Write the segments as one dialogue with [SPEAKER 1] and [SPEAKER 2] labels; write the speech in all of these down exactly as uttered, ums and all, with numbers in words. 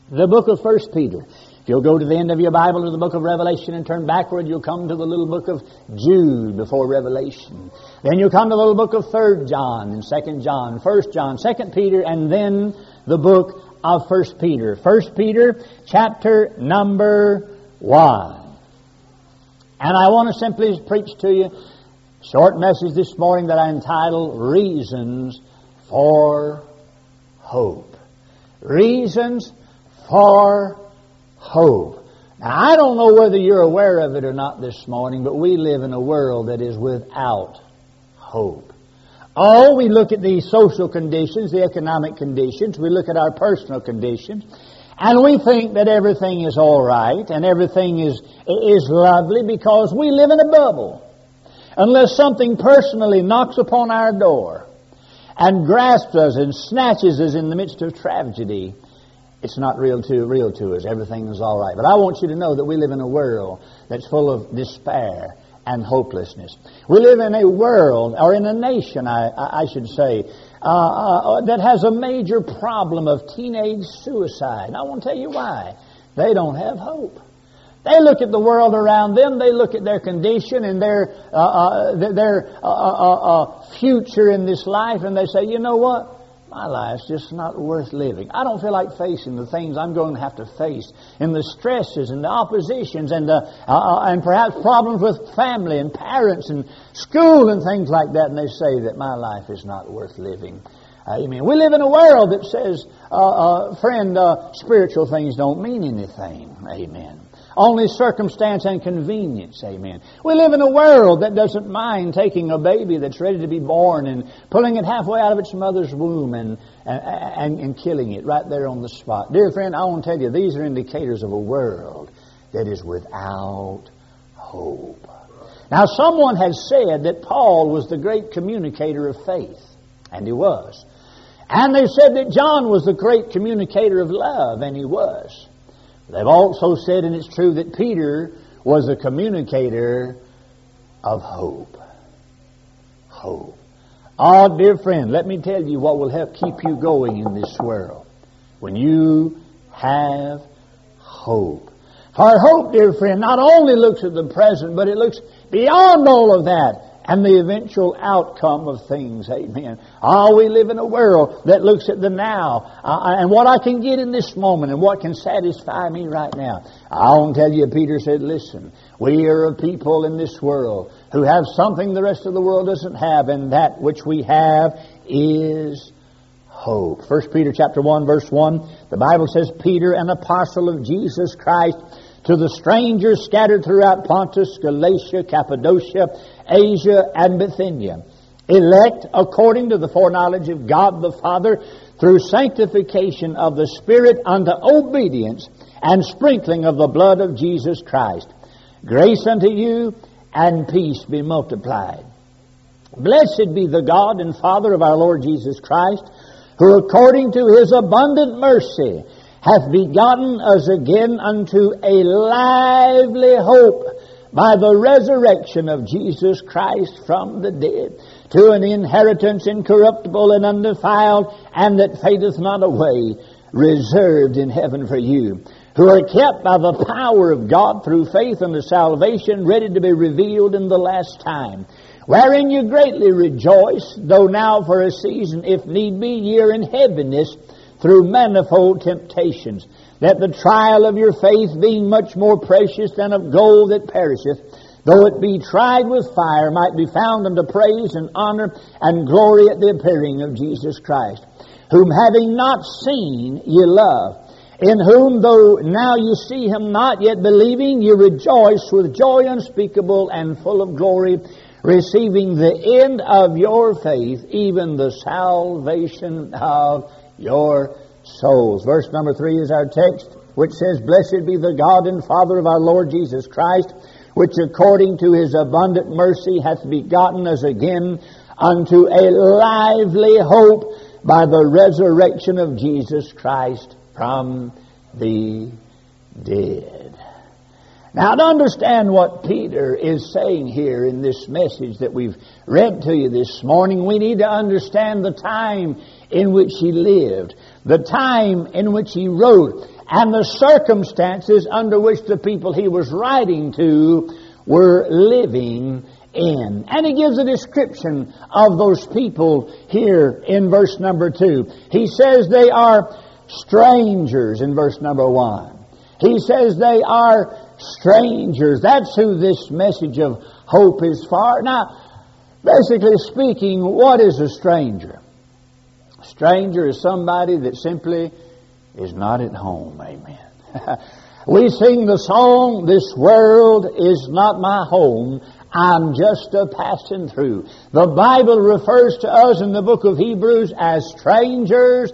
[SPEAKER 1] The book of First Peter. If you'll go to the end of your Bible to the book of Revelation and turn backward, you'll come to the little book of Jude before Revelation. Then you'll come to the little book of Third John and Second John, First John, Second Peter, and then the book of First Peter. First Peter, chapter number one. And I want to simply preach to you a short message this morning that I entitle Reasons for Hope. Reasons for hope. Now, I don't know whether you're aware of it or not this morning, but we live in a world that is without hope. Oh, we look at the social conditions, the economic conditions, we look at our personal conditions, and we think that everything is all right and everything is, is lovely because we live in a bubble. Unless something personally knocks upon our door and grasps us and snatches us in the midst of tragedy, it's not real to, real to us. Everything is all right. But I want you to know that we live in a world that's full of despair and hopelessness. We live in a world, or in a nation, I, I should say, uh, uh, that has a major problem of teenage suicide. And I want to tell you why. They don't have hope. They look at the world around them, they look at their condition and their, uh, uh, their uh, uh, uh, future in this life, and they say, you know what? My life's just not worth living. I don't feel like facing the things I'm going to have to face, and the stresses and the oppositions and the, uh, and perhaps problems with family and parents and school and things like that. And they say that my life is not worth living. Uh, Amen. We live in a world that says, uh, uh, friend, uh, spiritual things don't mean anything. Amen. Only circumstance and convenience. Amen. We live in a world that doesn't mind taking a baby that's ready to be born and pulling it halfway out of its mother's womb and, and, and killing it right there on the spot. Dear friend, I want to tell you, these are indicators of a world that is without hope. Now, someone has said that Paul was the great communicator of faith, and he was. And they said that John was the great communicator of love, and he was. They've also said, and it's true, that Peter was a communicator of hope. Hope. Oh, dear friend, let me tell you what will help keep you going in this world. When you have hope. For hope, dear friend, not only looks at the present, but it looks beyond all of that and the eventual outcome of things. Amen. Oh, we live in a world that looks at the now uh, and what I can get in this moment and what can satisfy me right now. I want to tell you, Peter said, listen, we are a people in this world who have something the rest of the world doesn't have, and that which we have is hope. First Peter chapter one, verse one, the Bible says, Peter, an apostle of Jesus Christ, to the strangers scattered throughout Pontus, Galatia, Cappadocia, Asia, and Bithynia, elect according to the foreknowledge of God the Father, through sanctification of the Spirit unto obedience and sprinkling of the blood of Jesus Christ. Grace unto you and peace be multiplied. Blessed be the God and Father of our Lord Jesus Christ, who according to His abundant mercy hath begotten us again unto a lively hope by the resurrection of Jesus Christ from the dead, to an inheritance incorruptible and undefiled, and that fadeth not away, reserved in heaven for you, who are kept by the power of God through faith unto salvation, ready to be revealed in the last time, wherein you greatly rejoice, though now for a season, if need be, ye are in heaviness, through manifold temptations, that the trial of your faith, being much more precious than of gold that perisheth, though it be tried with fire, might be found unto praise and honor and glory at the appearing of Jesus Christ, whom having not seen ye love, in whom though now you see Him not, yet believing ye rejoice with joy unspeakable and full of glory, receiving the end of your faith, even the salvation of your souls. Verse number three is our text, which says, Blessed be the God and Father of our Lord Jesus Christ, which according to His abundant mercy hath begotten us again unto a lively hope by the resurrection of Jesus Christ from the dead. Now, to understand what Peter is saying here in this message that we've read to you this morning, we need to understand the time in which he lived, the time in which he wrote, and the circumstances under which the people he was writing to were living in. And he gives a description of those people here in verse number two. He says they are strangers in verse number one. He says they are strangers. That's who this message of hope is for. Now, basically speaking, what is a stranger? A stranger is somebody that simply is not at home. Amen. We sing the song, "This world is not my home, I'm just a passing through." The Bible refers to us in the book of Hebrews as strangers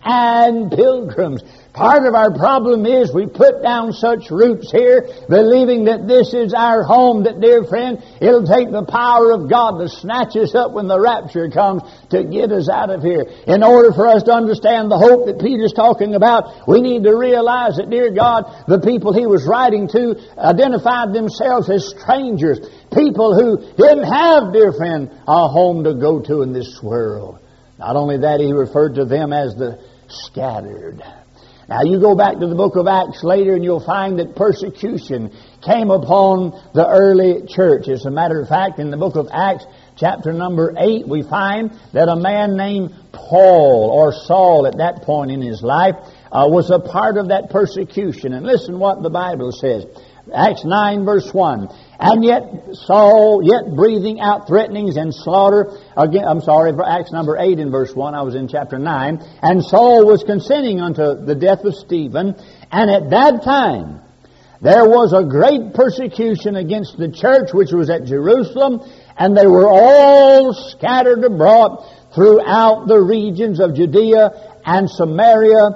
[SPEAKER 1] and pilgrims. Part of our problem is we put down such roots here, believing that this is our home, that, dear friend, it'll take the power of God to snatch us up when the rapture comes to get us out of here. In order for us to understand the hope that Peter's talking about, we need to realize that, dear God, the people he was writing to identified themselves as strangers. People who didn't have, dear friend, a home to go to in this world. Not only that, he referred to them as the scattered. Now, you go back to the book of Acts later and you'll find that persecution came upon the early church. As a matter of fact, in the book of Acts, chapter number eight, we find that a man named Paul, or Saul at that point in his life, uh, was a part of that persecution. And listen what the Bible says. Acts nine verse one. And yet Saul, yet breathing out threatenings and slaughter, again, I'm sorry, for Acts number eight in verse one, I was in chapter nine, and Saul was consenting unto the death of Stephen, and at that time there was a great persecution against the church which was at Jerusalem, and they were all scattered abroad throughout the regions of Judea and Samaria,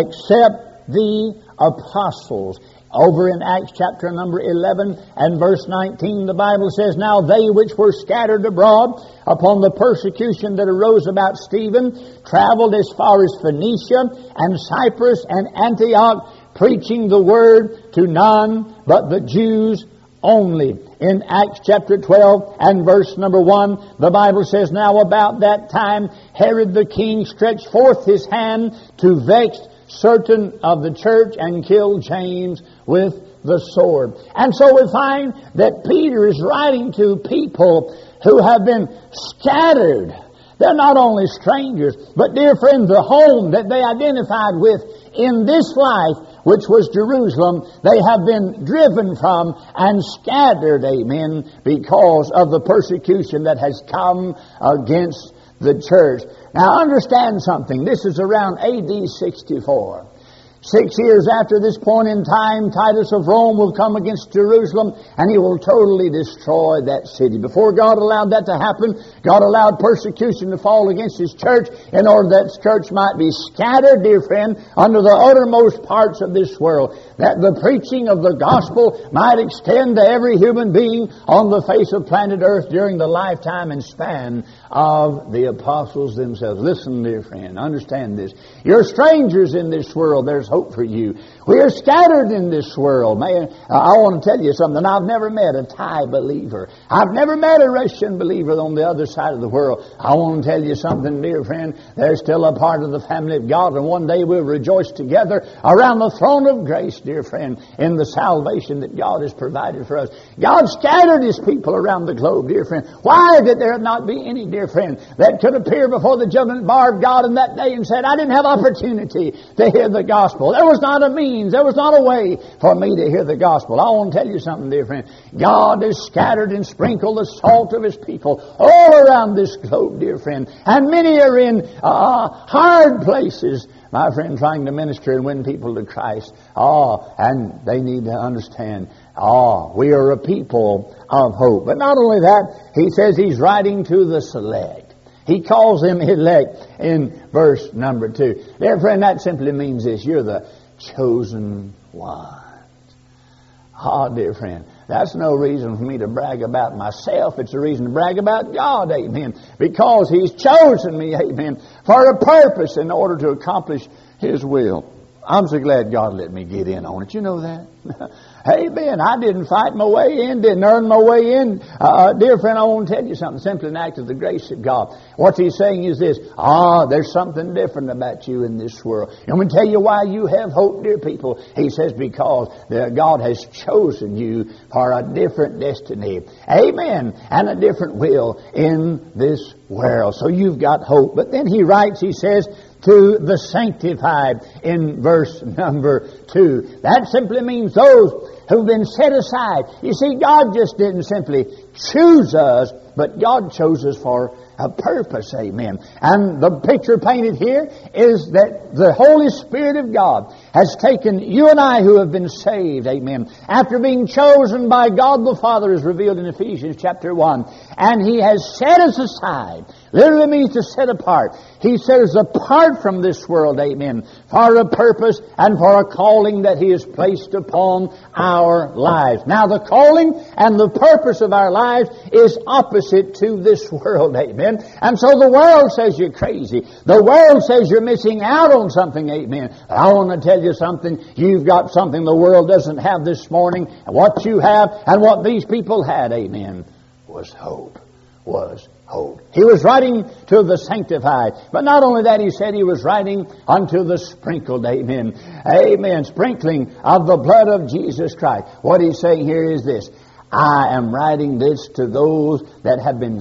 [SPEAKER 1] except the apostles. Over in Acts chapter number eleven and verse nineteen, the Bible says, "Now they which were scattered abroad upon the persecution that arose about Stephen traveled as far as Phoenicia and Cyprus and Antioch, preaching the word to none but the Jews only." In Acts chapter twelve and verse number one, the Bible says, "Now about that time Herod the king stretched forth his hand to vex certain of the church and killed James with the sword." And so we find that Peter is writing to people who have been scattered. They're not only strangers, but, dear friends, the home that they identified with in this life, which was Jerusalem, they have been driven from and scattered, amen, because of the persecution that has come against the church. Now understand something. This is around A D sixty-four. Six years after this point in time, Titus of Rome will come against Jerusalem and he will totally destroy that city. Before God allowed that to happen, God allowed persecution to fall against His church in order that His church might be scattered, dear friend, under the uttermost parts of this world. That the preaching of the gospel might extend to every human being on the face of planet Earth during the lifetime and span of the apostles themselves. Listen, dear friend, understand this. You're strangers in this world. There's hope for you. We are scattered in this world. Man, I want to tell you something. I've never met a Thai believer. I've never met a Russian believer on the other side of the world. I want to tell you something, dear friend. They're still a part of the family of God, and one day we'll rejoice together around the throne of grace, dear friend, in the salvation that God has provided for us. God scattered His people around the globe, dear friend. Why did there not be any, dear friend, that could appear before the judgment bar of God in that day and said, "I didn't have opportunity to hear the gospel. There was not a means, there was not a way for me to hear the gospel." I want to tell you something, dear friend. God has scattered and sprinkled the salt of His people all around this globe, dear friend. And many are in uh, hard places, my friend, trying to minister and win people to Christ. Oh, and they need to understand, oh, we are a people of hope. But not only that, he says he's writing to the select. He calls them elect in verse number two. Dear friend, that simply means this: you're the chosen ones. Ah, oh, dear friend, that's no reason for me to brag about myself. It's a reason to brag about God, amen. Because He's chosen me, amen, for a purpose in order to accomplish His will. I'm so glad God let me get in on it. You know that? Amen. I didn't fight my way in, didn't earn my way in. Uh, dear friend, I want to tell you something. Simply an act of the grace of God. What he's saying is this. Ah, there's something different about you in this world. I'm going to tell you why you have hope, dear people. He says because God has chosen you for a different destiny. Amen. And a different will in this world. So you've got hope. But then he writes, he says, to the sanctified in verse number two. That simply means those who've been set aside. You see, God just didn't simply choose us, but God chose us for a purpose, amen. And the picture painted here is that the Holy Spirit of God has taken you and I who have been saved, amen, after being chosen by God the Father as revealed in Ephesians chapter one, and He has set us aside. Literally means to set apart. He set us apart from this world, amen, for a purpose and for a calling that He has placed upon our lives. Now the calling and the purpose of our lives is opposite to this world, amen. And so the world says you're crazy. The world says you're missing out on something, amen. But I want to tell you something. You've got something the world doesn't have this morning. And what you have and what these people had, amen, was hope. Was hope. He was writing to the sanctified. But not only that, he said he was writing unto the sprinkled. Amen. Amen. Sprinkling of the blood of Jesus Christ. What he's saying here is this. I am writing this to those that have been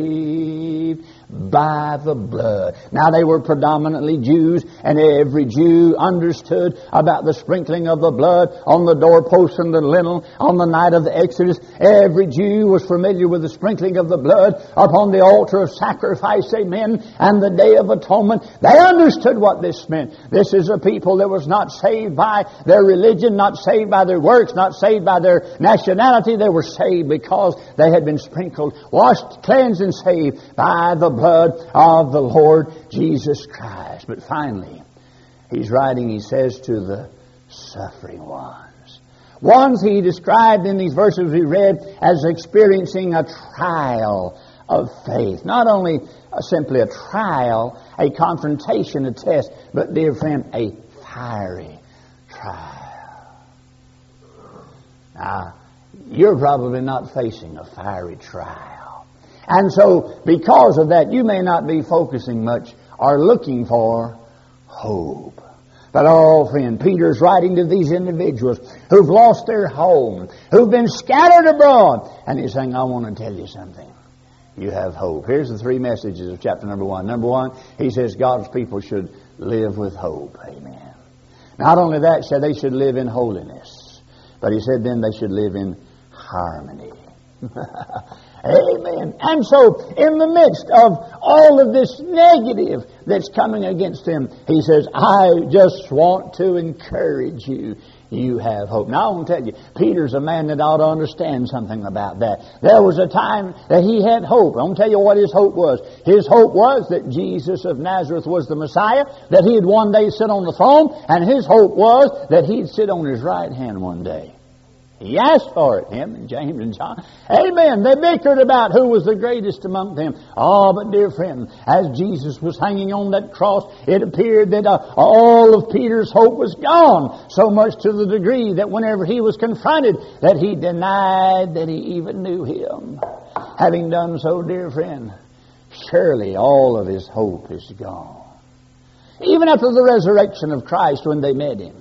[SPEAKER 1] saved by the blood. Now they were predominantly Jews, and every Jew understood about the sprinkling of the blood on the doorposts and the lintel on the night of the Exodus. Every Jew was familiar with the sprinkling of the blood upon the altar of sacrifice, amen, and the Day of Atonement. They understood what this meant. This is a people that was not saved by their religion, not saved by their works, not saved by their nationality. They were saved because they had been sprinkled, washed, cleansed, and saved by the blood of the Lord Jesus Christ. But finally, he's writing, he says, to the suffering ones. Ones he described in these verses we read as experiencing a trial of faith. Not only uh, simply a trial, a confrontation, a test, but, dear friend, a fiery trial. Now, you're probably not facing a fiery trial. And so, because of that, you may not be focusing much or looking for hope. But, oh, friend, Peter's writing to these individuals who've lost their home, who've been scattered abroad. And he's saying, I want to tell you something. You have hope. Here's the three messages of chapter number one. Number one, he says God's people should live with hope. Amen. Not only that, said they should live in holiness. But he said then they should live in harmony. Amen. And so, in the midst of all of this negative that's coming against them, he says, I just want to encourage you. You have hope. Now, I want to tell you, Peter's a man that ought to understand something about that. There was a time that he had hope. I'm going to tell you what his hope was. His hope was that Jesus of Nazareth was the Messiah, that he'd one day sit on the throne, and his hope was that he'd sit on his right hand one day. He asked for it, him and James and John. Amen. They bickered about who was the greatest among them. Oh, but dear friend, as Jesus was hanging on that cross, it appeared that uh, all of Peter's hope was gone. So much to the degree that whenever he was confronted, that he denied that he even knew him. Having done so, dear friend, surely all of his hope is gone. Even after the resurrection of Christ when they met him,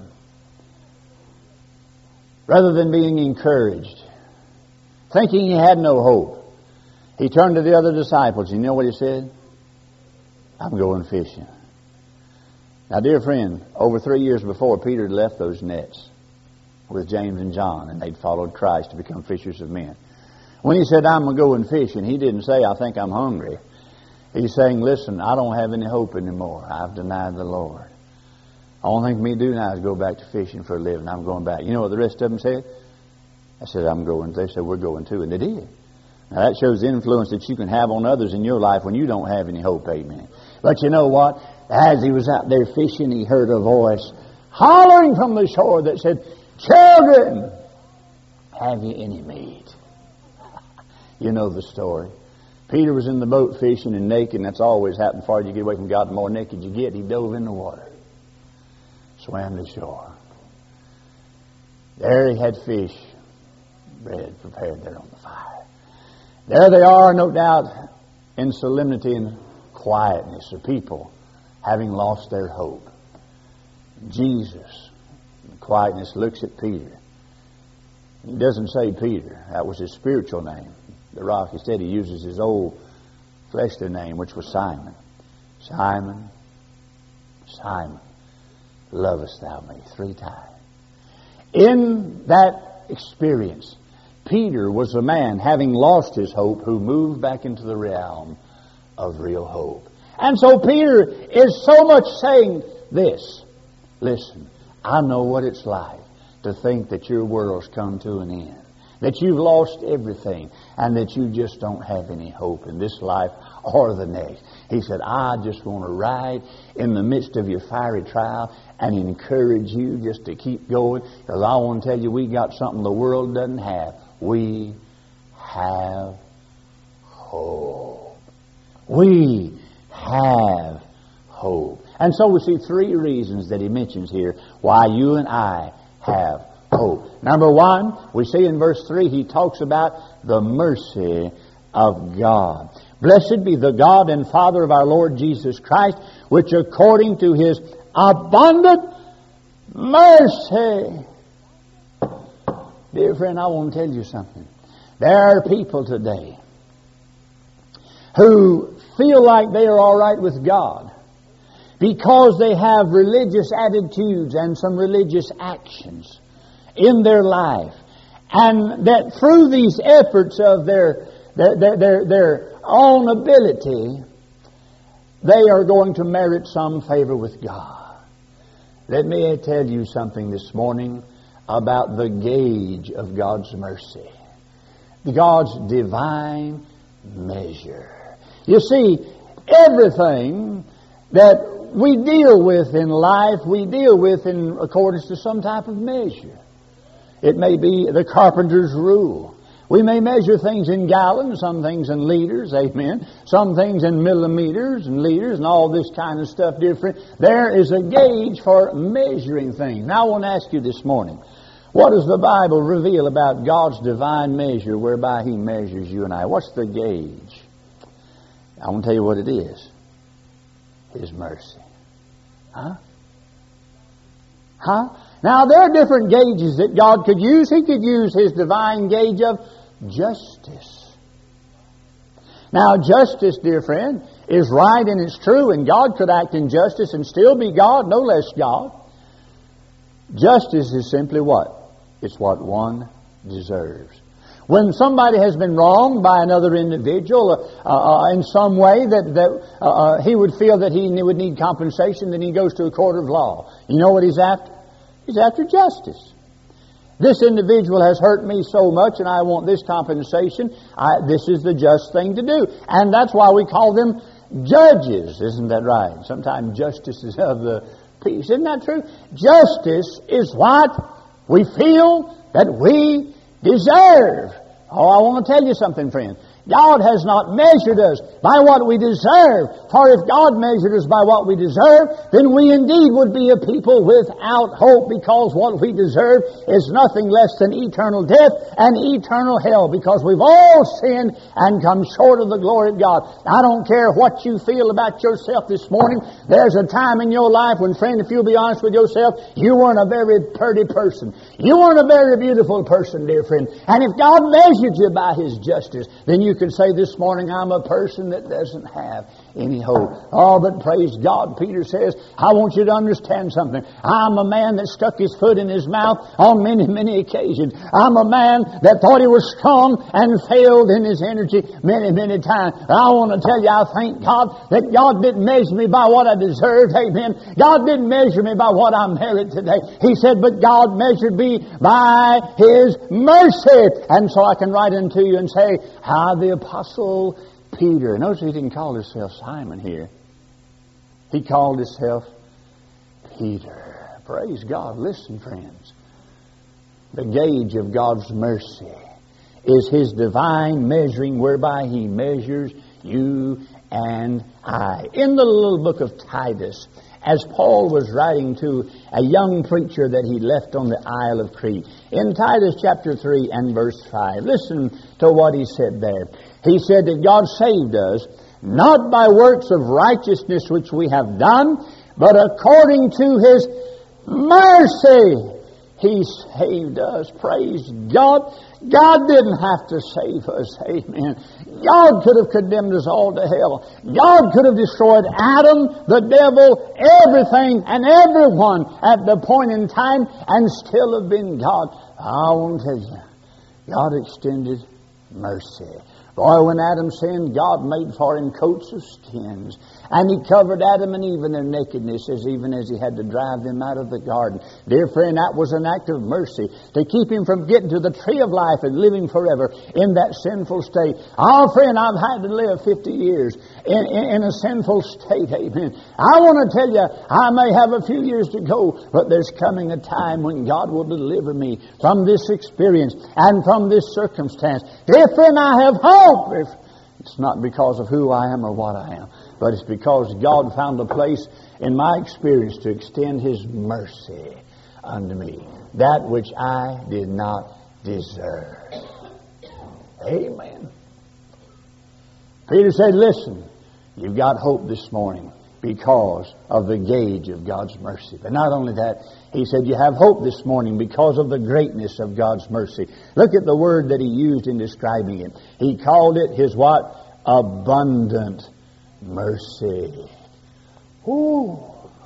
[SPEAKER 1] rather than being encouraged, thinking he had no hope, he turned to the other disciples. And you know what he said? I'm going fishing. Now, dear friend, over three years before, Peter had left those nets with James and John, and they'd followed Christ to become fishers of men. When he said, I'm going fishing, he didn't say, I think I'm hungry. He's saying, listen, I don't have any hope anymore. I've denied the Lord. The only thing for me to do now is go back to fishing for a living. I'm going back. You know what the rest of them said? I said, I'm going. They said, we're going too. And they did. Now that shows the influence that you can have on others in your life when you don't have any hope. Amen. But you know what? As he was out there fishing, he heard a voice hollering from the shore that said, children, have you any meat? You know the story. Peter was in the boat fishing and naked, and that's always happened. The farther you get away from God, the more naked you get. He dove in the water. swam to shore. There he had fish, bread prepared there on the fire. There they are, no doubt, in solemnity and quietness, the people having lost their hope. Jesus, in quietness, looks at Peter. He doesn't say Peter. That was his spiritual name, the rock. Instead, he uses his old fleshly name, which was Simon. Simon, Simon, lovest thou me? Three times. In that experience, Peter was a man, having lost his hope, who moved back into the realm of real hope. And so Peter is so much saying this. Listen, I know what it's like to think that your world's come to an end, that you've lost everything, and that you just don't have any hope in this life or the next. He said, I just want to ride in the midst of your fiery trial and encourage you just to keep going, because I want to tell you, we got something the world doesn't have. We have hope. We have hope. And so we see three reasons that he mentions here why you and I have hope. Number one, we see in verse three, he talks about the mercy of God. Blessed be the God and Father of our Lord Jesus Christ, which according to His abundant mercy. Dear friend, I want to tell you something. There are people today who feel like they are all right with God because they have religious attitudes and some religious actions in their life, and that through these efforts of their their their, their, their own ability, they are going to merit some favor with God. Let me tell you something this morning about the gauge of God's mercy, God's divine measure. You see, everything that we deal with in life, we deal with in accordance to some type of measure. It may be the carpenter's rule. We may measure things in gallons, some things in liters, amen. Some things in millimeters and liters and all this kind of stuff different. There is a gauge for measuring things. Now I want to ask you this morning, what does the Bible reveal about God's divine measure whereby He measures you and I? What's the gauge? I want to tell you what it is. His mercy. Huh? Huh? Now, there are different gauges that God could use. He could use His divine gauge of justice. Now, justice, dear friend, is right and it's true, and God could act in justice and still be God, no less God. Justice is simply what? It's what one deserves. When somebody has been wronged by another individual uh, uh, in some way that, that uh, uh, he would feel that he would need compensation, then he goes to a court of law. You know what he's after? He's after justice. This individual has hurt me so much and I want this compensation. I, this is the just thing to do. And that's why we call them judges. Isn't that right? Sometimes justice is of the peace. Isn't that true? Justice is what we feel that we deserve. Oh, I want to tell you something, friend. God has not measured us by what we deserve. For if God measured us by what we deserve, then we indeed would be a people without hope, because what we deserve is nothing less than eternal death and eternal hell, because we've all sinned and come short of the glory of God. I don't care what you feel about yourself this morning. There's a time in your life when, friend, if you'll be honest with yourself, you weren't a very pretty person. You weren't a very beautiful person, dear friend. And if God measured you by His justice, then you could say this morning, I'm a person that doesn't have any hope. Oh, but praise God, Peter says, I want you to understand something. I'm a man that stuck his foot in his mouth on many, many occasions. I'm a man that thought he was strong and failed in his energy many, many times. I want to tell you, I thank God that God didn't measure me by what I deserved. Amen. God didn't measure me by what I merit today. He said, but God measured me by His mercy. And so I can write unto you and say, how the Apostle Peter, notice he didn't call himself Simon here. He called himself Peter. Praise God. Listen, friends. The gauge of God's mercy is His divine measuring whereby He measures you and I. In the little book of Titus as Paul was writing to a young preacher that he left on the Isle of Crete. In Titus chapter three and verse five, listen to what he said there. He said that God saved us, not by works of righteousness which we have done, but according to His mercy. He saved us. Praise God. God didn't have to save us. Amen. God could have condemned us all to hell. God could have destroyed Adam, the devil, everything and everyone at the point in time and still have been God. I want to tell you, God extended mercy. Boy, when Adam sinned, God made for him coats of skins. And He covered Adam and Eve in their nakedness, as even as He had to drive them out of the garden. Dear friend, that was an act of mercy to keep him from getting to the tree of life and living forever in that sinful state. Oh, friend, I've had to live fifty years in, in, in a sinful state. Amen. I want to tell you, I may have a few years to go, but there's coming a time when God will deliver me from this experience and from this circumstance. Dear friend, I have hope. If It's not because of who I am or what I am, but it's because God found a place in my experience to extend His mercy unto me, that which I did not deserve. Amen. Peter said, listen, you've got hope this morning because of the gauge of God's mercy. But not only that, he said, you have hope this morning because of the greatness of God's mercy. Look at the word that he used in describing it. He called it his what? Abundant mercy. Ooh.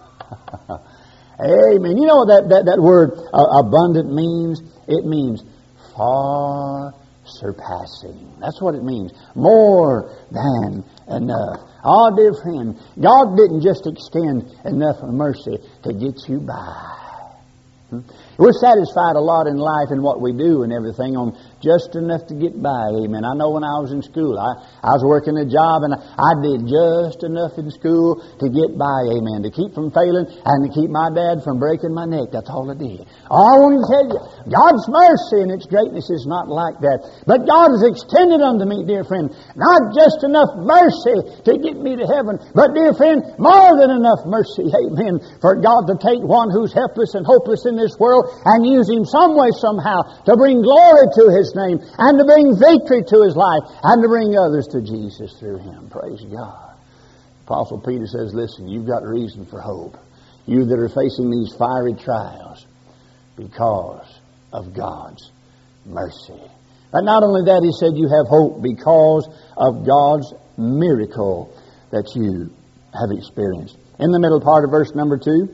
[SPEAKER 1] Amen. You know what that, that, that word uh, abundant means? It means far surpassing. That's what it means. More than enough. Oh, dear friend, God didn't just extend enough mercy to get you by. Hmm? We're satisfied a lot in life in what we do and everything on just enough to get by. Amen. I know when I was in school, I, I was working a job and I, I did just enough in school to get by. Amen. To keep from failing and to keep my dad from breaking my neck. That's all I did. Oh, I want to tell you, God's mercy and its greatness is not like that. But God has extended unto me, dear friend, not just enough mercy to get me to heaven, but, dear friend, more than enough mercy. Amen. For God to take one who's helpless and hopeless in this world and use him some way, somehow, to bring glory to His name and to bring victory to His life and to bring others to Jesus through Him. Praise God. Apostle Peter says, listen, you've got reason for hope. You that are facing these fiery trials because of God's mercy. But not only that, he said you have hope because of God's miracle that you have experienced. In the middle part of verse number two,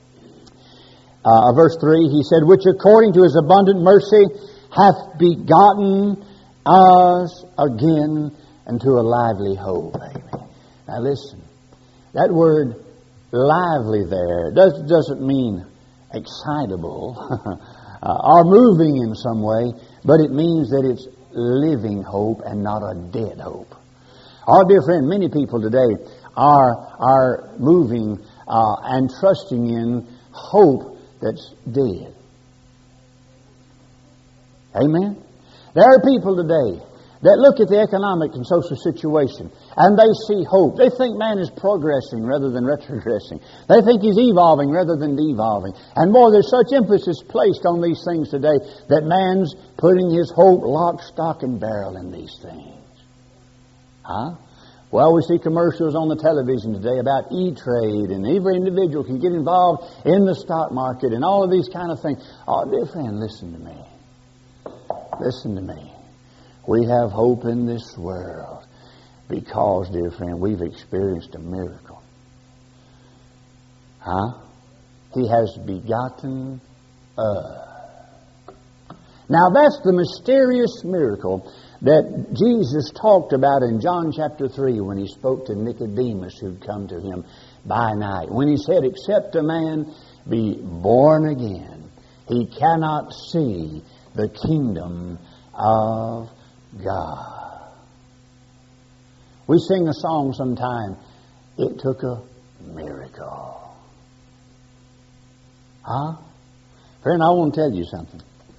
[SPEAKER 1] Uh, verse three, he said, which according to His abundant mercy hath begotten us again unto a lively hope. Amen. Now listen, that word lively there does, doesn't mean excitable uh, or moving in some way, but it means that it's living hope and not a dead hope. Our dear friend, many people today are, are moving uh, and trusting in hope that's dead. Amen? There are people today that look at the economic and social situation and they see hope. They think man is progressing rather than retrogressing. They think he's evolving rather than devolving. And more, there's such emphasis placed on these things today that man's putting his hope lock, stock, and barrel in these things. Huh? Well, we see commercials on the television today about E-Trade, and every individual can get involved in the stock market and all of these kind of things. Oh, dear friend, listen to me. Listen to me. We have hope in this world because, dear friend, we've experienced a miracle. Huh? He has begotten us. Now, that's the mysterious miracle that Jesus talked about in John chapter three when He spoke to Nicodemus who'd come to Him by night. When He said, except a man be born again, he cannot see the kingdom of God. We sing a song sometime, it took a miracle. Huh? Friend, I want to tell you something.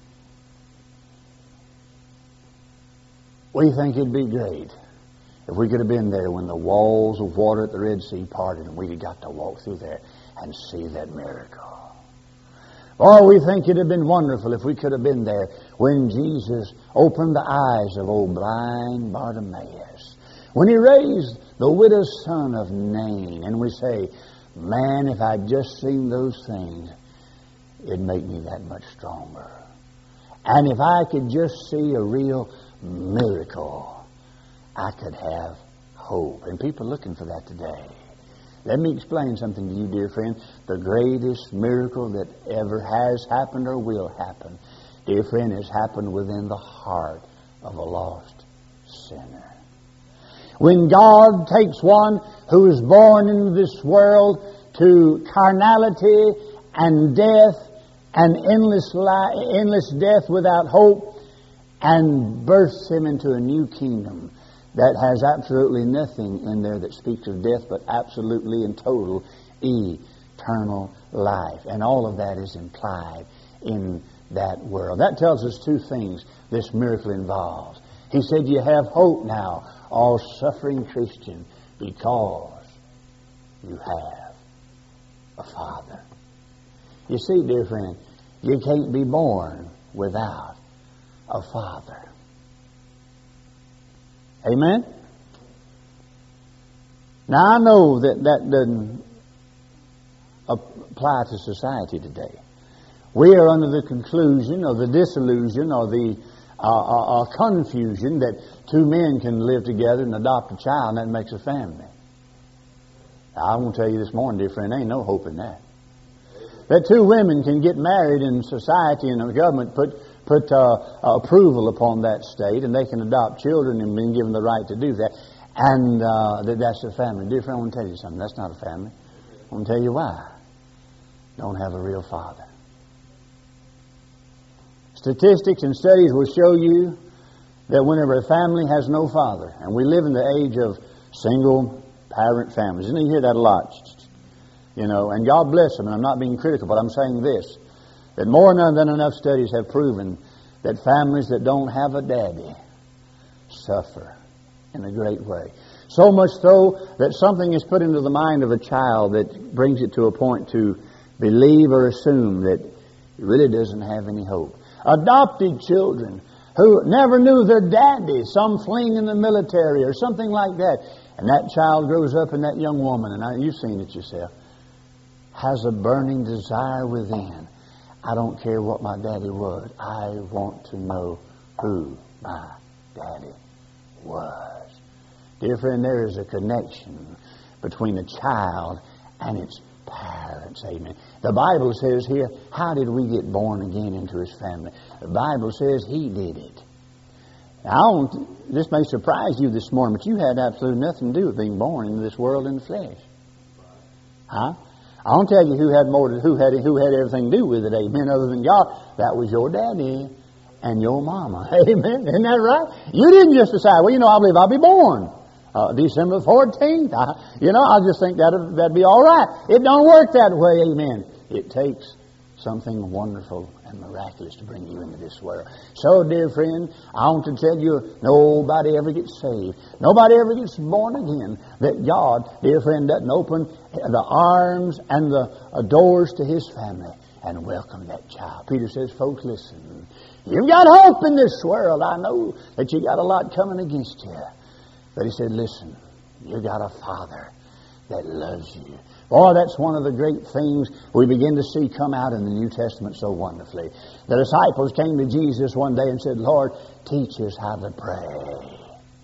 [SPEAKER 1] We think it'd be great if we could have been there when the walls of water at the Red Sea parted and we'd have got to walk through there and see that miracle. Oh, we think it'd have been wonderful if we could have been there when Jesus opened the eyes of old blind Bartimaeus. When He raised the widow's son of Nain. And we say, man, if I'd just seen those things, it'd make me that much stronger. And if I could just see a real miracle, I could have hope. And people are looking for that today. Let me explain something to you, dear friend. The greatest miracle that ever has happened or will happen, dear friend, has happened within the heart of a lost sinner. When God takes one who is born into this world to carnality and death and endless li- endless death without hope, and births him into a new kingdom that has absolutely nothing in there that speaks of death, but absolutely and total eternal life. And all of that is implied in that world. That tells us two things this miracle involves. He said, you have hope now, all suffering Christian, because you have a Father. You see, dear friend, you can't be born without a Father. Amen? Now, I know that that doesn't apply to society today. We are under the conclusion or the disillusion or the uh, uh, uh, confusion that two men can live together and adopt a child and that makes a family. Now, I want to tell you this morning, dear friend, there ain't no hope in that. That two women can get married in society and the government put put uh, approval upon that state and they can adopt children and be given the right to do that. And uh, that that's a family. Dear friend, I want to tell you something. That's not a family. I want to tell you why. Don't have a real father. Statistics and studies will show you that whenever a family has no father, and we live in the age of single parent families, and you hear that a lot, you know, and God bless them, and I'm not being critical, but I'm saying this, that more than enough studies have proven that families that don't have a daddy suffer in a great way. So much so that something is put into the mind of a child that brings it to a point to believe or assume that it really doesn't have any hope. Adopted children who never knew their daddy, some fling in the military or something like that, and that child grows up and that young woman, and I, you've seen it yourself, has a burning desire within. I don't care what my daddy was. I want to know who my daddy was. Dear friend, there is a connection between a child and its parents. Amen. The Bible says here, how did we get born again into His family? The Bible says He did it. Now, I don't, this may surprise you this morning, but you had absolutely nothing to do with being born into this world in the flesh. Huh? I won't tell you who had more to, who had who had everything to do with it, amen, other than God. That was your daddy and your mama. Amen. Isn't that right? You didn't just decide, well, you know, I believe I'll be born. Uh, December fourteenth. I, you know, I just think that'd, that'd be all right. It don't work that way, amen. It takes something wonderful and miraculous to bring you into this world. So, dear friend, I want to tell you, nobody ever gets saved. Nobody ever gets born again. That God, dear friend, doesn't open the arms and the uh, doors to His family and welcome that child. Peter says, folks, listen. You've got hope in this world. I know that you got a lot coming against you. But he said, listen, you got a Father that loves you. Boy, that's one of the great things we begin to see come out in the New Testament so wonderfully. The disciples came to Jesus one day and said, Lord, teach us how to pray.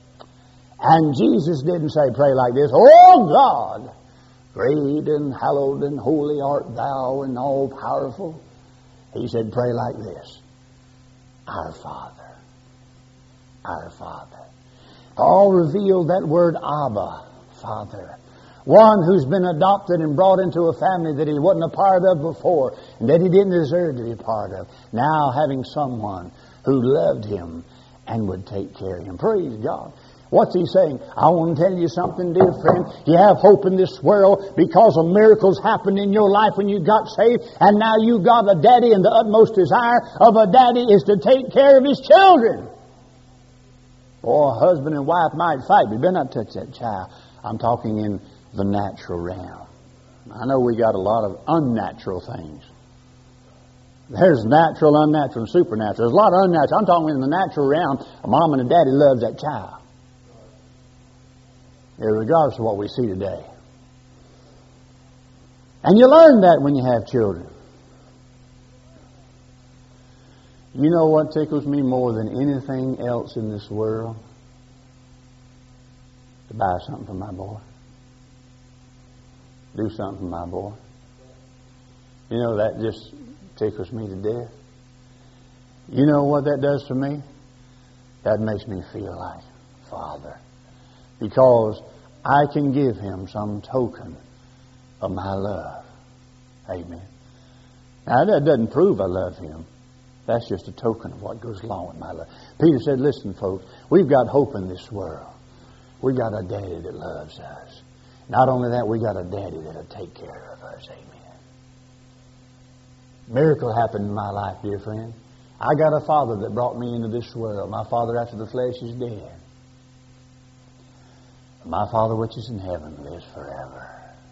[SPEAKER 1] And Jesus didn't say, pray like this, oh God, great and hallowed and holy art thou and all powerful. He said, pray like this, our Father, our Father. Paul revealed that word Abba, Father. One who's been adopted and brought into a family that he wasn't a part of before and that he didn't deserve to be a part of. Now having someone who loved him and would take care of him. Praise God. What's he saying? I want to tell you something, dear friend. You have hope in this world because of miracles happened in your life when you got saved, and now you got a daddy, and the utmost desire of a daddy is to take care of his children. Boy, a husband and wife might fight, but you better not touch that child. I'm talking in the natural realm. I know we got a lot of unnatural things. There's natural, unnatural, and supernatural. There's a lot of unnatural. I'm talking in the natural realm. A mom and a daddy loves that child, regardless of what we see today. And you learn that when you have children. You know what tickles me more than anything else in this world? To buy something for my boy. Do something for my boy. You know, that just tickles me to death. You know what that does for me? That makes me feel like Father. Because I can give him some token of my love. Amen. Now, that doesn't prove I love him. That's just a token of what goes along with my love. Peter said, listen, folks, we've got hope in this world. We've got a daddy that loves us. Not only that, we got a daddy that'll take care of us. Amen. Miracle happened in my life, dear friend. I got a father that brought me into this world. My father after the flesh is dead. My Father which is in heaven lives forever.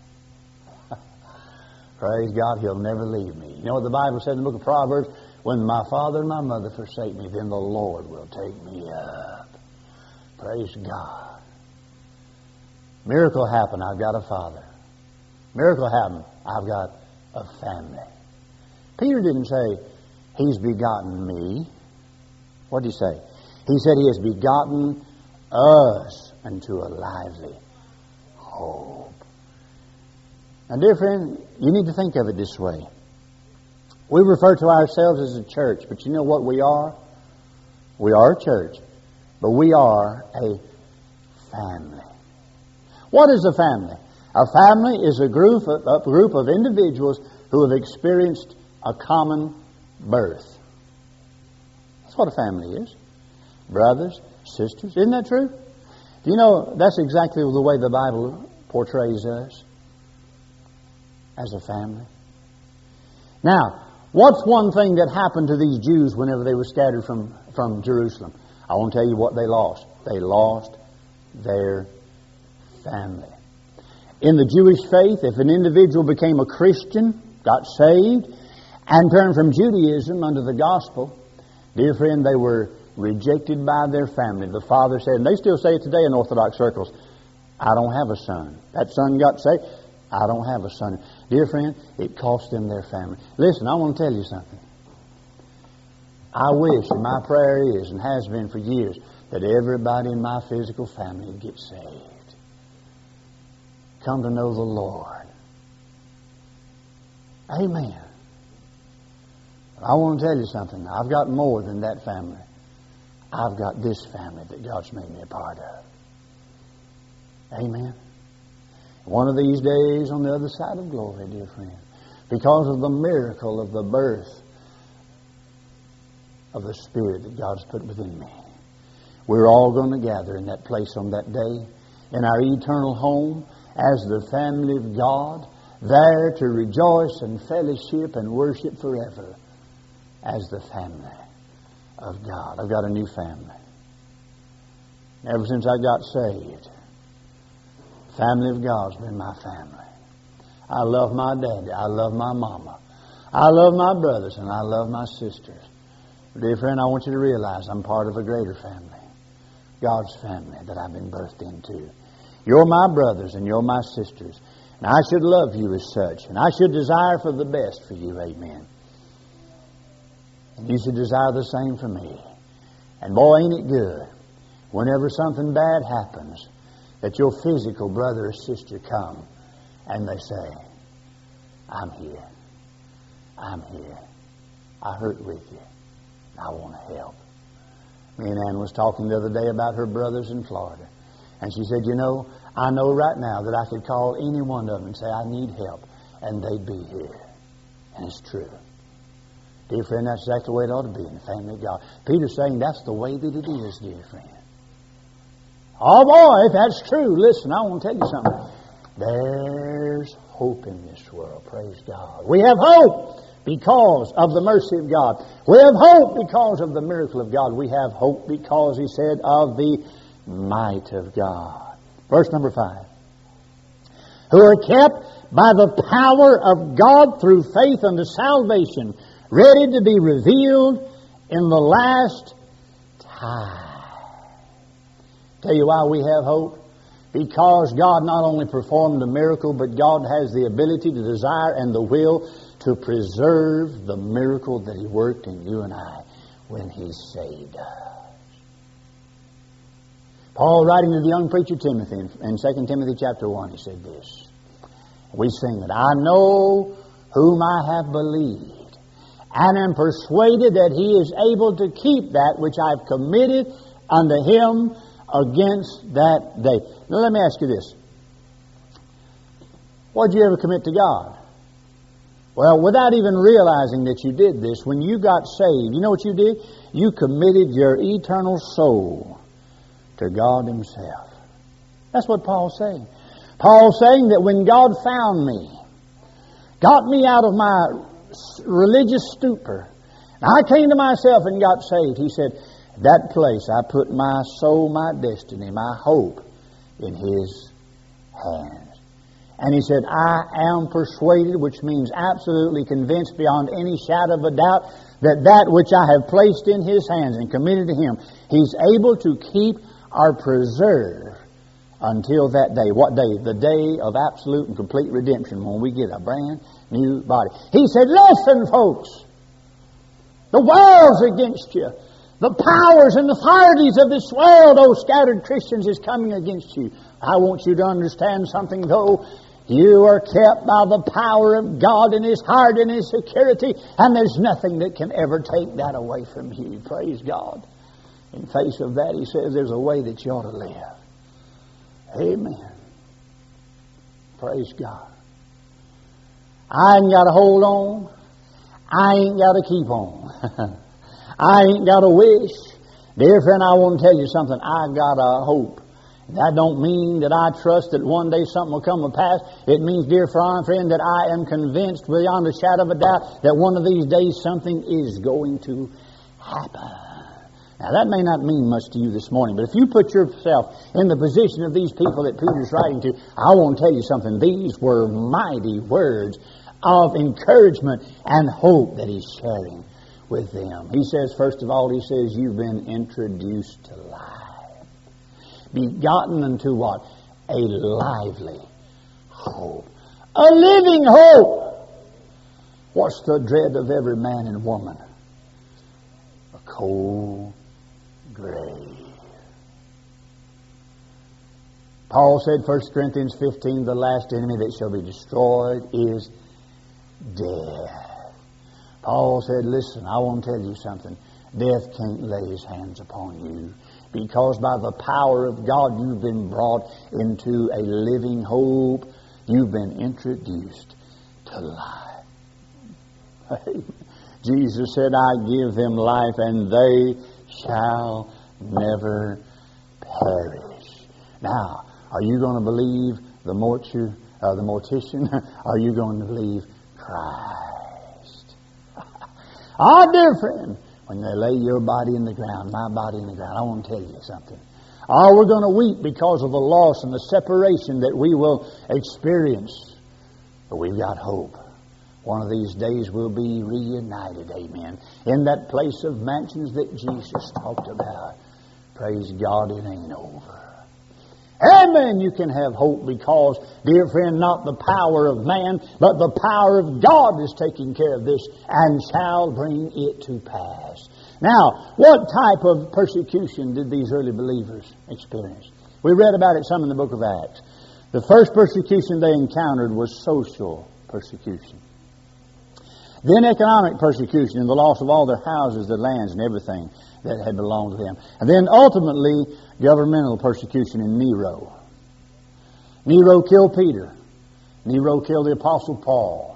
[SPEAKER 1] Praise God, he'll never leave me. You know what the Bible said in the book of Proverbs? When my father and my mother forsake me, then the Lord will take me up. Praise God. Miracle happened, I've got a father. Miracle happened, I've got a family. Peter didn't say, he's begotten me. What did he say? He said he has begotten us unto a lively hope. Now, dear friend, you need to think of it this way. We refer to ourselves as a church, but you know what we are? We are a church, but we are a family. What is a family? A family is a group of, a group of individuals who have experienced a common birth. That's what a family is. Brothers, sisters. Isn't that true? Do you know that's exactly the way the Bible portrays us? As a family. Now, what's one thing that happened to these Jews whenever they were scattered from, from Jerusalem? I want to tell you what they lost. They lost their family. In the Jewish faith, if an individual became a Christian, got saved, and turned from Judaism unto the gospel, dear friend, they were rejected by their family. The father said, and they still say it today in Orthodox circles, I don't have a son. That son got saved. I don't have a son. Dear friend, it cost them their family. Listen, I want to tell you something. I wish, and my prayer is, and has been for years, that everybody in my physical family would get saved. Come to know the Lord. Amen. I want to tell you something. I've got more than that family. I've got this family that God's made me a part of. Amen. One of these days on the other side of glory, dear friend, because of the miracle of the birth of the Spirit that God's put within me, we're all going to gather in that place on that day in our eternal home as the family of God, there to rejoice and fellowship and worship forever as the family of God. I've got a new family. Ever since I got saved, family of God's been my family. I love my daddy. I love my mama. I love my brothers and I love my sisters. Dear friend, I want you to realize I'm part of a greater family. God's family that I've been birthed into. You're my brothers and you're my sisters. And I should love you as such. And I should desire for the best for you. Amen. And you should desire the same for me. And boy, ain't it good whenever something bad happens that your physical brother or sister come and they say, I'm here. I'm here. I hurt with you. I want to help. Me and Ann was talking the other day about her brothers in Florida. And she said, you know, I know right now that I could call any one of them and say, I need help. And they'd be here. And it's true. Dear friend, that's exactly the way it ought to be in the family of God. Peter's saying that's the way that it is, dear friend. Oh boy, if that's true, listen, I want to tell you something. There's hope in this world. Praise God. We have hope because of the mercy of God. We have hope because of the miracle of God. We have hope because, he said, of the might of God. Verse number five. Who are kept by the power of God through faith unto salvation, ready to be revealed in the last time. Tell you why we have hope? Because God not only performed a miracle, but God has the ability, the desire, and the will to preserve the miracle that He worked in you and I when He saved us. Paul, writing to the young preacher Timothy in Second Timothy chapter one, he said this. We sing it. I know whom I have believed, and am persuaded that He is able to keep that which I have committed unto Him against that day. Now let me ask you this. What did you ever commit to God? Well, without even realizing that you did this, when you got saved, you know what you did? You committed your eternal soul to God Himself. That's what Paul's saying. Paul's saying that when God found me, got me out of my religious stupor, and I came to myself and got saved, He said, that place I put my soul, my destiny, my hope in His hands. And He said, I am persuaded, which means absolutely convinced beyond any shadow of a doubt, that that which I have placed in His hands and committed to Him, He's able to keep or preserve until that day. What day? The day of absolute and complete redemption, when we get a brand new body. He said, listen, folks, the world's against you. The powers and authorities of this world, oh scattered Christians, is coming against you. I want you to understand something, though. You are kept by the power of God in His heart and His security, and there's nothing that can ever take that away from you. Praise God. In face of that, He says there's a way that you ought to live. Amen. Praise God. I ain't got to hold on. I ain't got to keep on. I ain't got a wish. Dear friend, I want to tell you something. I got a hope. That don't mean that I trust that one day something will come to pass. It means, dear friend, that I am convinced beyond a shadow of a doubt that one of these days something is going to happen. Now, that may not mean much to you this morning, but if you put yourself in the position of these people that Peter's writing to, I want to tell you something. These were mighty words of encouragement and hope that he's sharing with them. He says, first of all, he says, you've been introduced to life. Begotten unto what? A lively hope. A living hope. What's the dread of every man and woman? A cold grave. Paul said, First Corinthians fifteen, the last enemy that shall be destroyed is death. Paul said, listen, I want to tell you something. Death can't lay his hands upon you, because by the power of God you've been brought into a living hope. You've been introduced to life. Jesus said, I give them life, and they shall never perish. Now, are you going to believe the mortu, uh, the mortician? Are you going to believe Christ? Ah, dear friend, when they lay your body in the ground, my body in the ground, I want to tell you something. Oh, we're going to weep because of the loss and the separation that we will experience. But we've got hope. One of these days we'll be reunited, amen, in that place of mansions that Jesus talked about. Praise God, it ain't over. Amen, you can have hope because, dear friend, not the power of man, but the power of God is taking care of this and shall bring it to pass. Now, what type of persecution did these early believers experience? We read about it some in the book of Acts. The first persecution they encountered was social persecution. Then economic persecution and the loss of all their houses, their lands, and everything that had belonged to them. And then ultimately, governmental persecution in Nero. Nero killed Peter. Nero killed the Apostle Paul.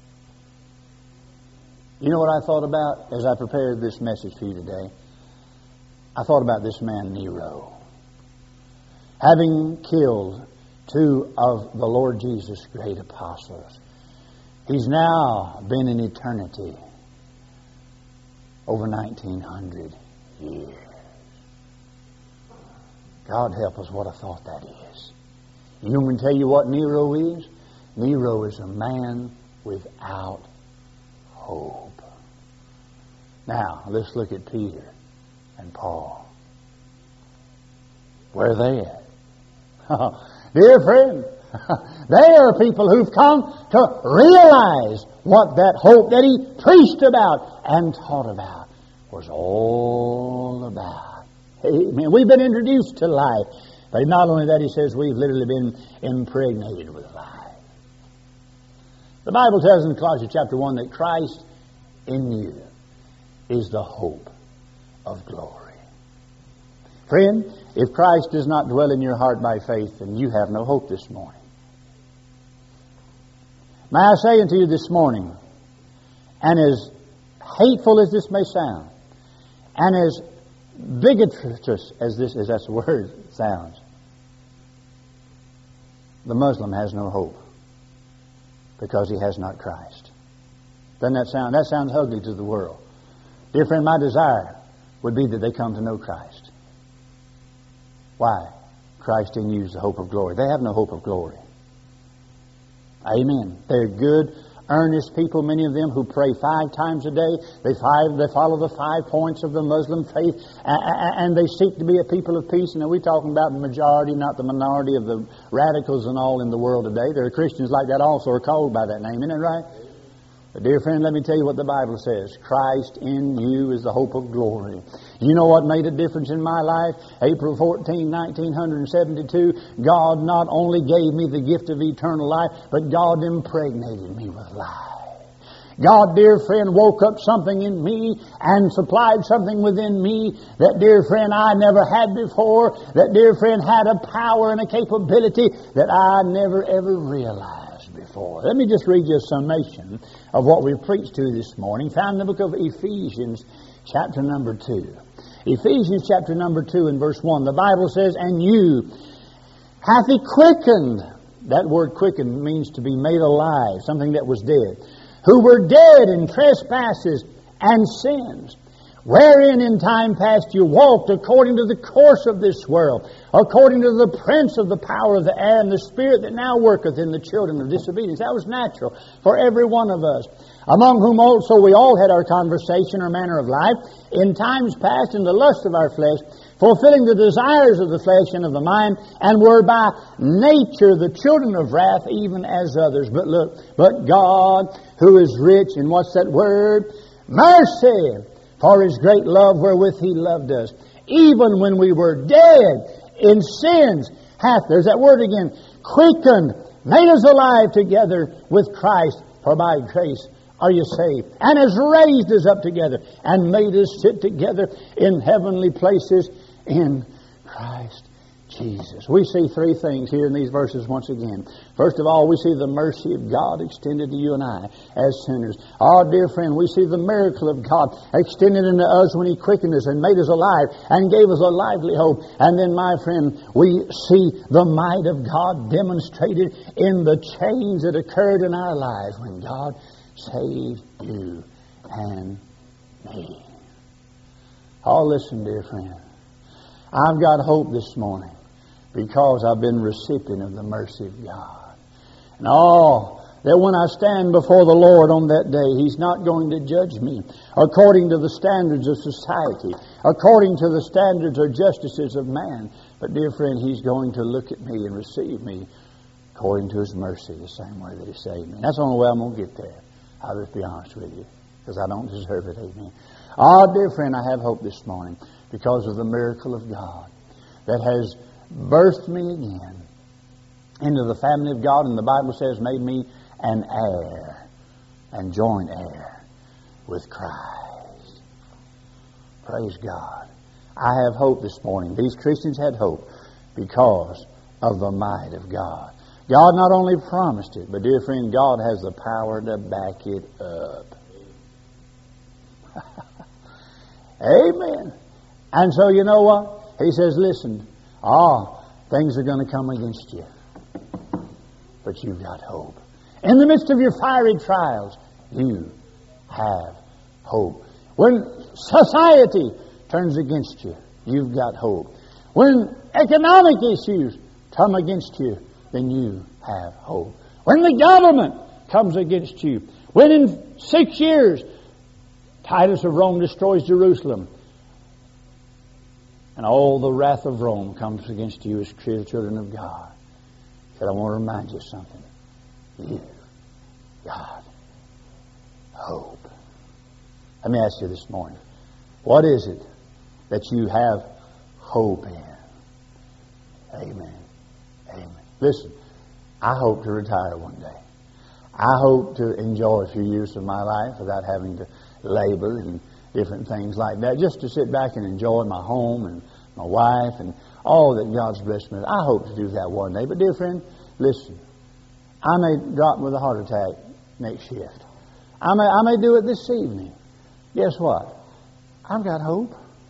[SPEAKER 1] You know what I thought about as I prepared this message for you today? I thought about this man, Nero. Having killed two of the Lord Jesus' great apostles, he's now been in eternity over nineteen hundred years. God help us, what a thought that is. You want me to tell you what Nero is? Nero is a man without hope. Now, let's look at Peter and Paul. Where are they at? Dear friend, they are people who've come to realize what that hope that he preached about and taught about was all about. Amen. We've been introduced to life. But not only that, he says we've literally been impregnated with life. The Bible tells in Colossians chapter one that Christ in you is the hope of glory. Friend, if Christ does not dwell in your heart by faith, then you have no hope this morning. May I say unto you this morning, and as hateful as this may sound, and as bigotous as this as that word sounds, the Muslim has no hope because he has not Christ. Doesn't that sound? That sounds ugly to the world. Dear friend, my desire would be that they come to know Christ. Why? Christ in you is the hope of glory. They have no hope of glory. Amen. They're good, earnest people, many of them who pray five times a day. They five, they follow the five points of the Muslim faith, and they seek to be a people of peace. And we're talking about the majority, not the minority of the radicals and all in the world today. There are Christians like that also are called by that name. Isn't that right? But dear friend, let me tell you what the Bible says. Christ in you is the hope of glory. You know what made a difference in my life? April fourteenth, nineteen seventy-two, God not only gave me the gift of eternal life, but God impregnated me with life. God, dear friend, woke up something in me and supplied something within me that, dear friend, I never had before, that, dear friend, had a power and a capability that I never ever realized before. Let me just read you a summation of what we've preached to this morning, found in the book of Ephesians, chapter number two. Ephesians chapter number two and verse one, the Bible says, "And you hath he quickened." That word quickened means to be made alive, something that was dead. "Who were dead in trespasses and sins, wherein in time past you walked according to the course of this world, according to the prince of the power of the air, and the spirit that now worketh in the children of disobedience." That was natural for every one of us. "Among whom also we all had our conversation or manner of life, in times past in the lust of our flesh, fulfilling the desires of the flesh and of the mind, and were by nature the children of wrath, even as others. But look, but God, who is rich in," what's that word? "Mercy, for His great love wherewith He loved us, even when we were dead in sins, hath," there's that word again, "quickened, made us alive together with Christ, for by grace are you saved, and has raised us up together, and made us sit together in heavenly places in Christ Jesus." We see three things here in these verses once again. First of all, we see the mercy of God extended to you and I as sinners. Oh, dear friend, we see the miracle of God extended into us when He quickened us and made us alive and gave us a lively hope. And then, my friend, we see the might of God demonstrated in the change that occurred in our lives when God saved you and me. Oh, listen, dear friend. I've got hope this morning because I've been recipient of the mercy of God. And oh, that when I stand before the Lord on that day, He's not going to judge me according to the standards of society, according to the standards or justices of man. But, dear friend, He's going to look at me and receive me according to His mercy, the same way that He saved me. That's the only way I'm going to get there. I'll just be honest with you, because I don't deserve it. Amen. Ah, dear friend, I have hope this morning because of the miracle of God that has birthed me again into the family of God, and the Bible says made me an heir and joint heir with Christ. Praise God. I have hope this morning. These Christians had hope because of the might of God. God not only promised it, but, dear friend, God has the power to back it up. Amen. And so, you know what? He says, listen, ah, things are going to come against you, but you've got hope. In the midst of your fiery trials, you have hope. When society turns against you, you've got hope. When economic issues come against you, then you have hope. when the government comes against you, when in six years Titus of Rome destroys Jerusalem, and all the wrath of Rome comes against you as children of God. He said, I want to remind you of something. You, God, hope. Let me ask you this morning, what is it that you have hope in? Amen. Amen. Listen, I hope to retire one day. I hope to enjoy a few years of my life without having to labor and different things like that, just to sit back and enjoy my home and my wife and all that God's blessed me with. I hope to do that one day. But dear friend, listen, I may drop with a heart attack next shift. I may, I may do it this evening. Guess what? I've got hope.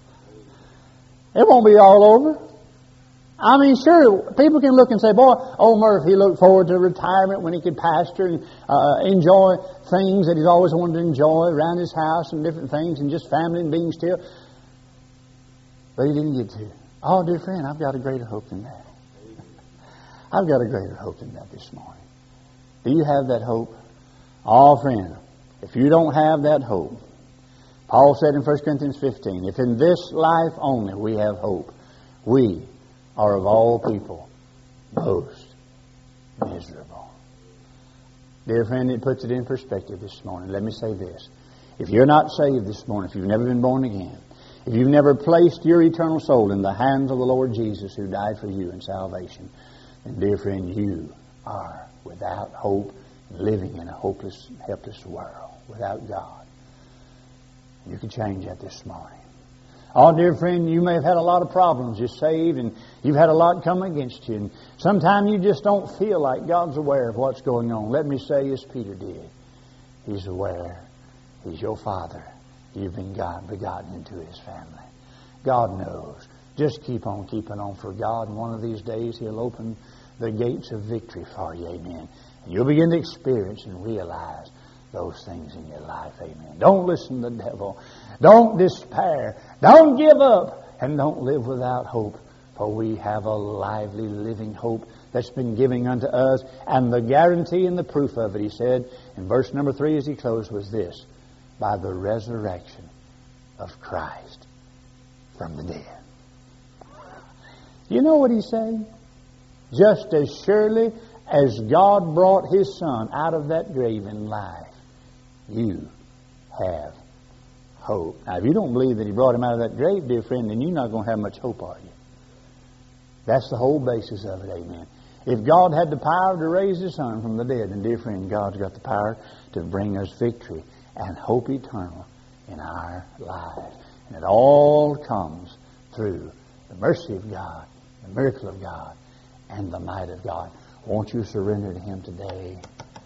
[SPEAKER 1] It won't be all over. I mean, sure, people can look and say, boy, old Murph, he looked forward to retirement when he could pastor and uh, enjoy things that he's always wanted to enjoy around his house and different things and just family and being still. But he didn't get to. Oh, dear friend, I've got a greater hope than that. I've got a greater hope than that this morning. Do you have that hope? Oh, friend, if you don't have that hope, Paul said in First Corinthians fifteen, if in this life only we have hope, we are of all people most miserable. Dear friend, it puts it in perspective this morning. Let me say this. If you're not saved this morning, if you've never been born again, if you've never placed your eternal soul in the hands of the Lord Jesus who died for you in salvation, then, dear friend, you are without hope, living in a hopeless, helpless world without God. You can change that this morning. Oh, dear friend, you may have had a lot of problems. You're saved and you've had a lot come against you. And sometimes you just don't feel like God's aware of what's going on. Let me say as Peter did. He's aware. He's your Father. You've been God, begotten into His family. God knows. Just keep on keeping on for God. And one of these days He'll open the gates of victory for you. Amen. And you'll begin to experience and realize those things in your life. Amen. Don't listen to the devil. Don't despair. Don't give up. And don't live without hope. For we have a lively, living hope that's been given unto us. And the guarantee and the proof of it, he said, in verse number three as he closed, was this: by the resurrection of Christ from the dead. You know what he's saying? Just as surely as God brought His Son out of that grave in life, you have hope. Now, if you don't believe that He brought Him out of that grave, dear friend, then you're not going to have much hope, are you? That's the whole basis of it, amen. If God had the power to raise His Son from the dead, then, dear friend, God's got the power to bring us victory and hope eternal in our lives. And it all comes through the mercy of God, the miracle of God, and the might of God. Won't you surrender to Him today?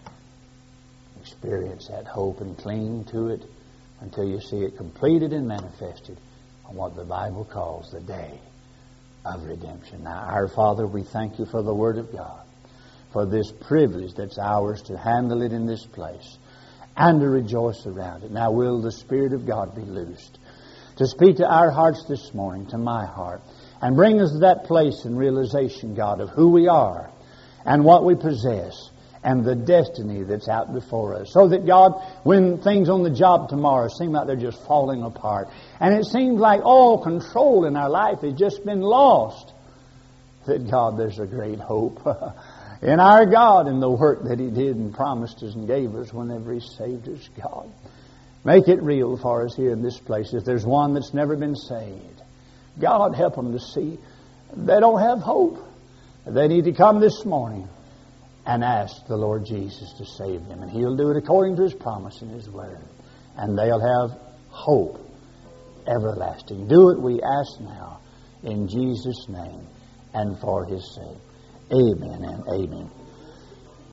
[SPEAKER 1] Experience that hope and cling to it until you see it completed and manifested on what the Bible calls the day of redemption. Now, our Father, we thank You for the Word of God, for this privilege that's ours to handle it in this place and to rejoice around it. Now, will the Spirit of God be loosed to speak to our hearts this morning, to my heart, and bring us to that place and realization, God, of who we are and what we possess and the destiny that's out before us. So that, God, when things on the job tomorrow seem like they're just falling apart, and it seems like all control in our life has just been lost, that, God, there's a great hope in our God and the work that He did and promised us and gave us whenever He saved us, God. Make it real for us here in this place. If there's one that's never been saved, God, help them to see they don't have hope. They need to come this morning and ask the Lord Jesus to save them. And He'll do it according to His promise in His Word. And they'll have hope everlasting. Do it, we ask now, in Jesus' name and for His sake. Amen and amen.